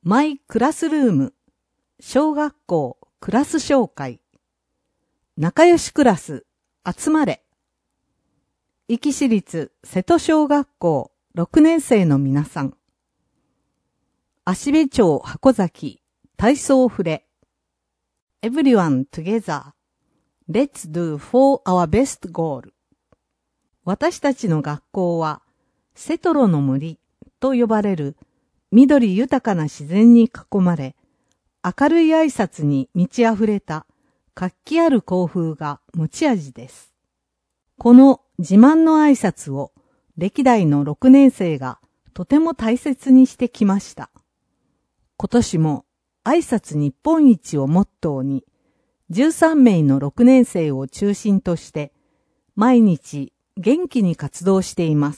マイクラスルーム、小学校クラス紹介、仲良しクラス集まれ、壱岐市立瀬戸小学校6年生の皆さん、芦部町箱崎体操フレ、Everyone together, let's do for our best goal。私たちの学校はセトロの森と呼ばれる緑豊かな自然に囲まれ、明るい挨拶に満ち溢れた活気ある校風が持ち味です。この自慢の挨拶を歴代の6年生がとても大切にしてきました。今年も挨拶日本一をモットーに13名の6年生を中心として毎日元気に活動しています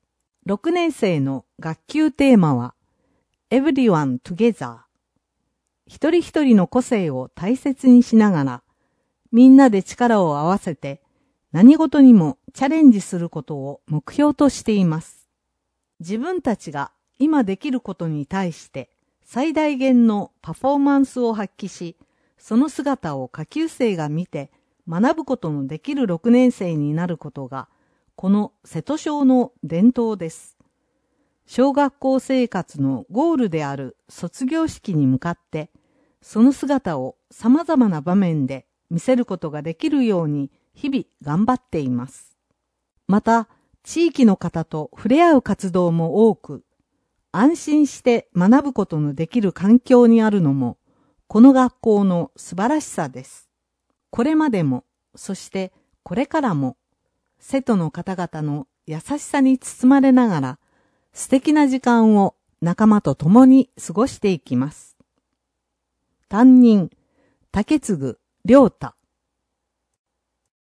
。6年生の学級テーマはEveryone together。一人一人の個性を大切にしながら、みんなで力を合わせて何事にもチャレンジすることを目標としています。自分たちが今できることに対して最大限のパフォーマンスを発揮し、その姿を下級生が見て学ぶことのできる6年生になることが、この瀬戸小の伝統です。小学校生活のゴールである卒業式に向かって、その姿を様々な場面で見せることができるように日々頑張っています。また、地域の方と触れ合う活動も多く、安心して学ぶことのできる環境にあるのも、この学校の素晴らしさです。これまでも、そしてこれからも、生徒の方々の優しさに包まれながら、素敵な時間を仲間と共に過ごしていきます。担任、竹次良太。